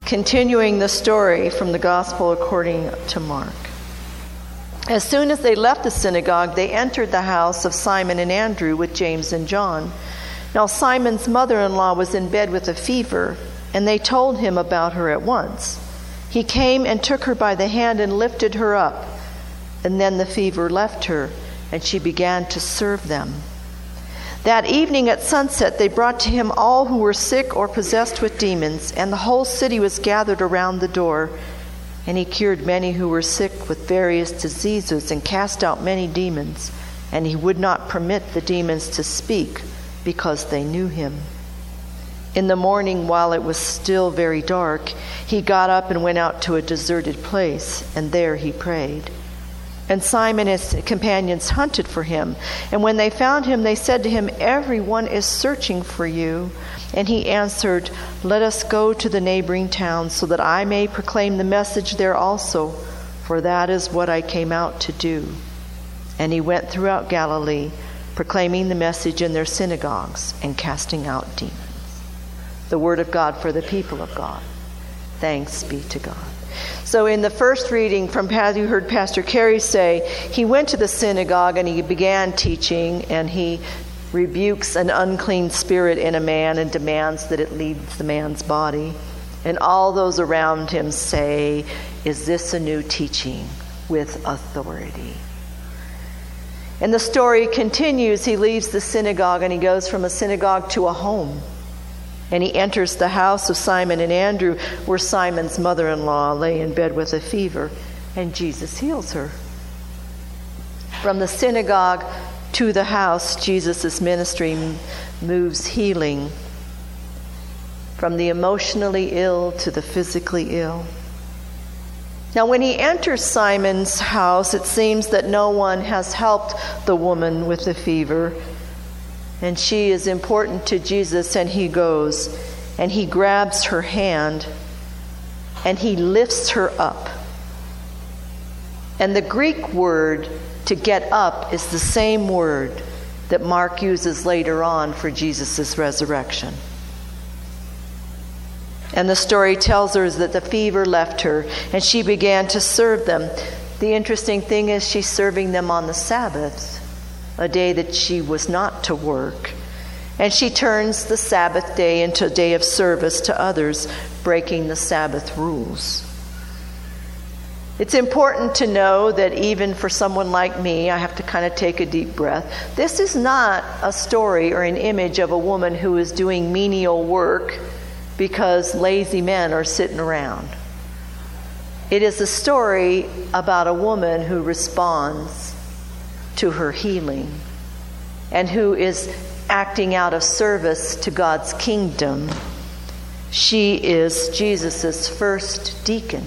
Continuing the story from the Gospel according to Mark. As soon as they left the synagogue, they entered the house of Simon and Andrew with James and John. Now Simon's mother-in-law was in bed with a fever, and they told him about her at once. He came and took her by the hand and lifted her up, and then the fever left her, and she began to serve them. That evening at sunset, they brought to him all who were sick or possessed with demons, and the whole city was gathered around the door. And he cured many who were sick with various diseases and cast out many demons. And he would not permit the demons to speak, because they knew him. In the morning, while it was still very dark, he got up and went out to a deserted place, and there he prayed. And Simon and his companions hunted for him. And when they found him, they said to him, "Everyone is searching for you." And he answered, "Let us go to the neighboring towns, so that I may proclaim the message there also, for that is what I came out to do." And he went throughout Galilee, proclaiming the message in their synagogues and casting out demons. The word of God for the people of God. Thanks be to God. So in the first reading from you heard Pastor Carey say, he went to the synagogue and he began teaching, and he rebukes an unclean spirit in a man and demands that it leaves the man's body. And all those around him say, "Is this a new teaching with authority?" And the story continues. He leaves the synagogue and he goes from a synagogue to a home. And he enters the house of Simon and Andrew, where Simon's mother-in-law lay in bed with a fever, and Jesus heals her. From the synagogue to the house, Jesus' ministry moves healing from the emotionally ill to the physically ill. Now, when he enters Simon's house, it seems that no one has helped the woman with the fever. And she is important to Jesus, and he goes, and he grabs her hand, and he lifts her up. And the Greek word to get up is the same word that Mark uses later on for Jesus' resurrection. And the story tells us that the fever left her, and she began to serve them. The interesting thing is she's serving them on the Sabbath, a day that she was not to work. And she turns the Sabbath day into a day of service to others, breaking the Sabbath rules. It's important to know that even for someone like me, I have to kind of take a deep breath. This is not a story or an image of a woman who is doing menial work because lazy men are sitting around. It is a story about a woman who responds to her healing and who is acting out of service to God's kingdom. She is Jesus' first deacon.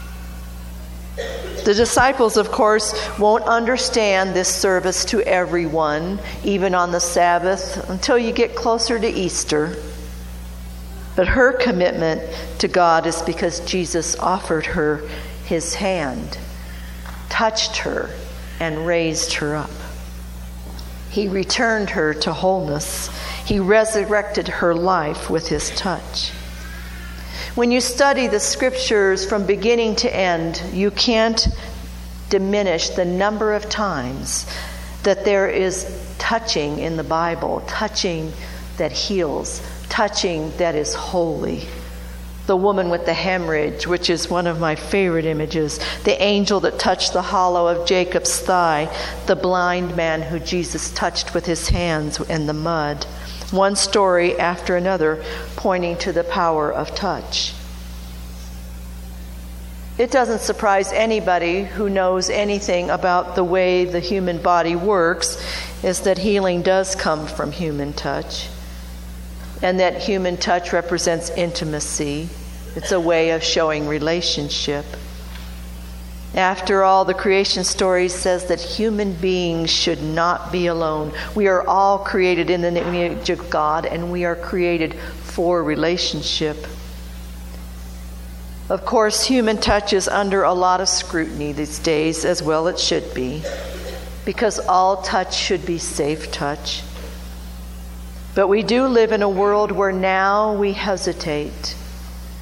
The disciples, of course, won't understand this service to everyone, even on the Sabbath, until you get closer to Easter. But her commitment to God is because Jesus offered her his hand, touched her, and raised her up. He returned her to wholeness. He resurrected her life with his touch. When you study the scriptures from beginning to end, you can't diminish the number of times that there is touching in the Bible, touching that heals, touching that is holy. The woman with the hemorrhage, which is one of my favorite images, the angel that touched the hollow of Jacob's thigh, the blind man who Jesus touched with his hands in the mud. One story after another pointing to the power of touch. It doesn't surprise anybody who knows anything about the way the human body works is that healing does come from human touch, and that human touch represents intimacy. It's a way of showing relationship. After all, the creation story says that human beings should not be alone. We are all created in the image of God, and we are created for relationship. Of course, human touch is under a lot of scrutiny these days, as well it should be, because all touch should be safe touch. But we do live in a world where now we hesitate.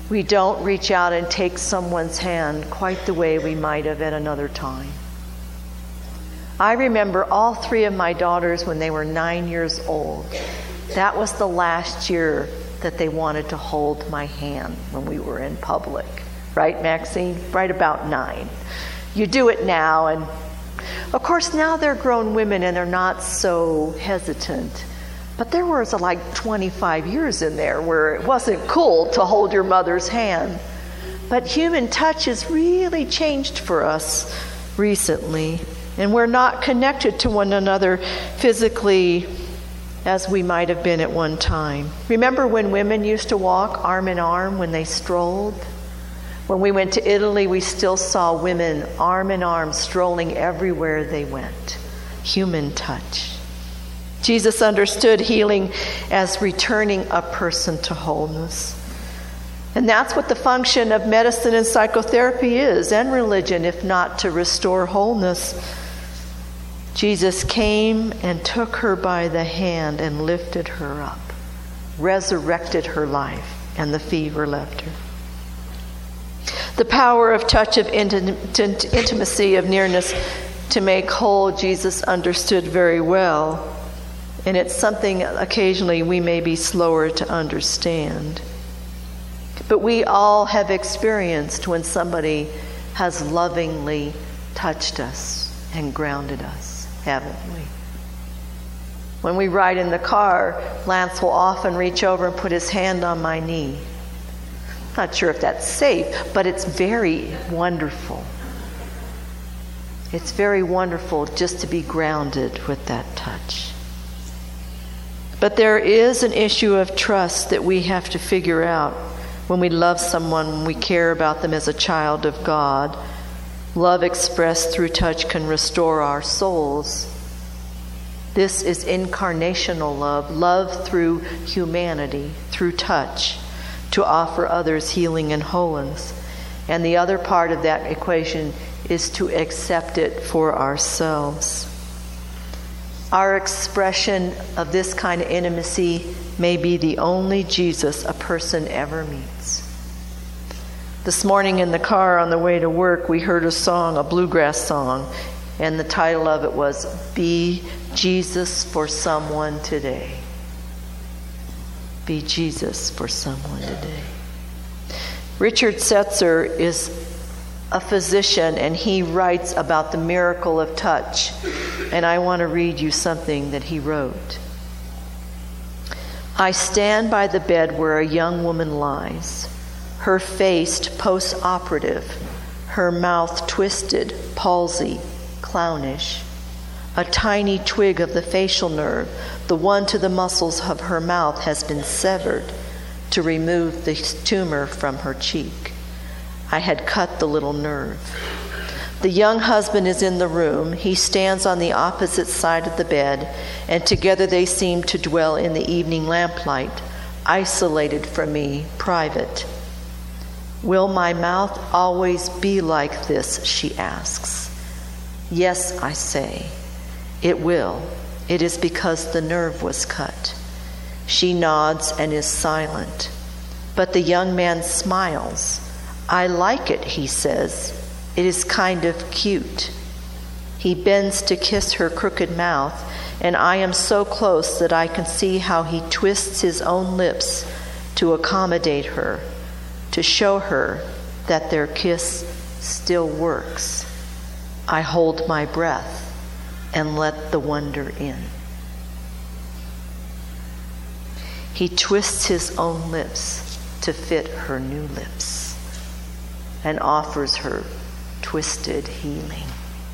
We don't reach out and take someone's hand quite the way we might have at another time. I remember all 3 of my daughters when they were 9 years old. That was the last year that they wanted to hold my hand when we were in public. Right, Maxine? Right about 9. You do it now, and of course now they're grown women and they're not so hesitant. But there was like 25 years in there where it wasn't cool to hold your mother's hand. But human touch has really changed for us recently. And we're not connected to one another physically as we might have been at one time. Remember when women used to walk arm in arm when they strolled? When we went to Italy, we still saw women arm in arm strolling everywhere they went. Human touch. Jesus understood healing as returning a person to wholeness. And that's what the function of medicine and psychotherapy is, and religion, if not to restore wholeness. Jesus came and took her by the hand and lifted her up, resurrected her life, and the fever left her. The power of touch, of intimacy, of nearness to make whole, Jesus understood very well. And it's something occasionally we may be slower to understand. But we all have experienced when somebody has lovingly touched us and grounded us, haven't we? When we ride in the car, Lance will often reach over and put his hand on my knee. Not sure if that's safe, but it's very wonderful. It's very wonderful just to be grounded with that touch. But there is an issue of trust that we have to figure out when we love someone, when we care about them as a child of God. Love expressed through touch can restore our souls. This is incarnational love, love through humanity, through touch, to offer others healing and wholeness. And the other part of that equation is to accept it for ourselves. Our expression of this kind of intimacy may be the only Jesus a person ever meets. This morning in the car on the way to work, we heard a song, a bluegrass song, and the title of it was Be Jesus for Someone Today. Be Jesus for someone today. Richard Setzer is a physician, and he writes about the miracle of touch. And I want to read you something that he wrote. I stand by the bed where a young woman lies, her face post-operative, her mouth twisted, palsy, clownish. A tiny twig of the facial nerve, the one to the muscles of her mouth, has been severed to remove the tumor from her cheek. I had cut the little nerve. The young husband is in the room. He stands on the opposite side of the bed, and together they seem to dwell in the evening lamplight, isolated from me, private. Will my mouth always be like this, she asks. Yes, I say. It will. It is because the nerve was cut. She nods and is silent. But the young man smiles. I like it, he says. It is kind of cute. He bends to kiss her crooked mouth, and I am so close that I can see how he twists his own lips to accommodate her, to show her that their kiss still works. I hold my breath and let the wonder in. He twists his own lips to fit her new lips and offers her twisted healing.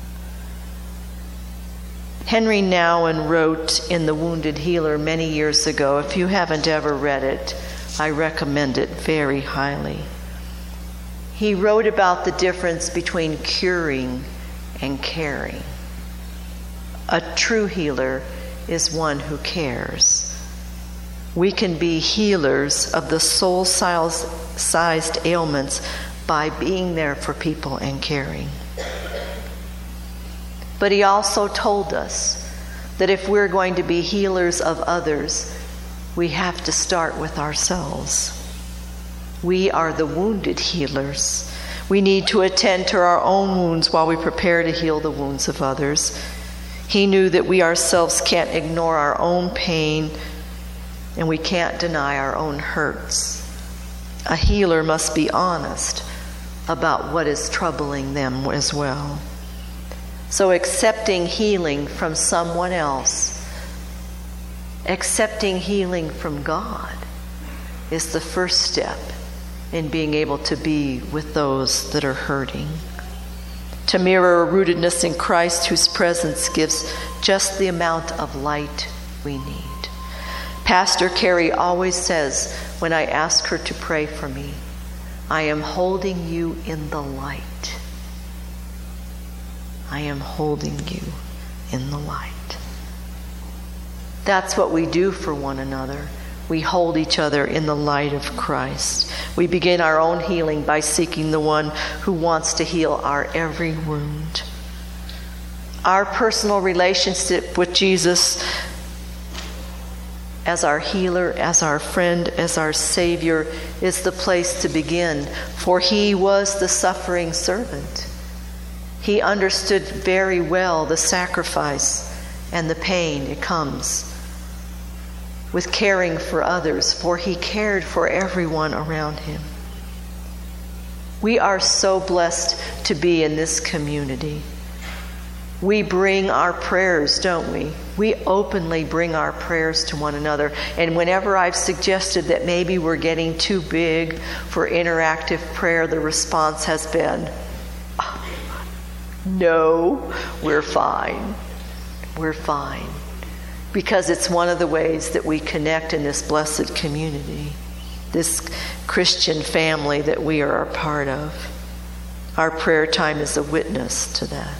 Henry Nouwen wrote in The Wounded Healer many years ago. If you haven't ever read it, I recommend it very highly. He wrote about the difference between curing and caring. A true healer is one who cares. We can be healers of the soul-sized ailments by being there for people and caring. But he also told us that if we're going to be healers of others, we have to start with ourselves. We are the wounded healers. We need to attend to our own wounds while we prepare to heal the wounds of others. He knew that we ourselves can't ignore our own pain, and we can't deny our own hurts. A healer must be honest about what is troubling them as well. So accepting healing from someone else, accepting healing from God, is the first step in being able to be with those that are hurting. To mirror a rootedness in Christ whose presence gives just the amount of light we need. Pastor Carrie always says when I ask her to pray for me, I am holding you in the light. I am holding you in the light. That's what we do for one another. We hold each other in the light of Christ. We begin our own healing by seeking the one who wants to heal our every wound. Our personal relationship with Jesus as our healer, as our friend, as our Savior is the place to begin, for he was the suffering servant. He understood very well the sacrifice and the pain it comes with caring for others, for he cared for everyone around him. We are so blessed to be in this community. We bring our prayers, don't we? We openly bring our prayers to one another. And whenever I've suggested that maybe we're getting too big for interactive prayer, the response has been, no, we're fine. We're fine. Because it's one of the ways that we connect in this blessed community, this Christian family that we are a part of. Our prayer time is a witness to that.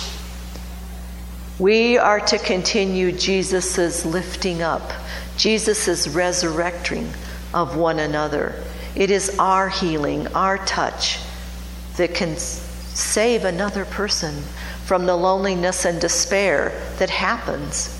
We are to continue Jesus' lifting up, Jesus' resurrecting of one another. It is our healing, our touch that can save another person from the loneliness and despair that happens.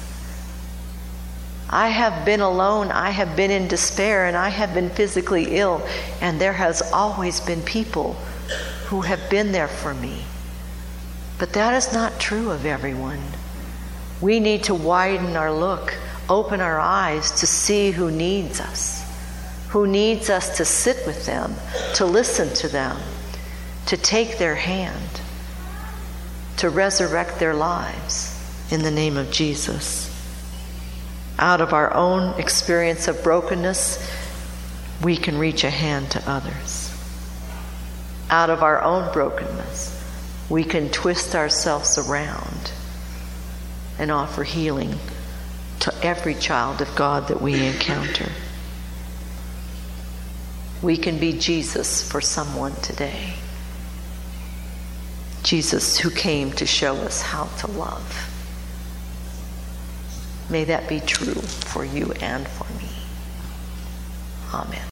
I have been alone, I have been in despair, and I have been physically ill, and there has always been people who have been there for me. But that is not true of everyone. We need to widen our look, open our eyes to see who needs us to sit with them, to listen to them, to take their hand, to resurrect their lives in the name of Jesus. Out of our own experience of brokenness, we can reach a hand to others. Out of our own brokenness, we can twist ourselves around and offer healing to every child of God that we encounter. We can be Jesus for someone today. Jesus who came to show us how to love. May that be true for you and for me. Amen.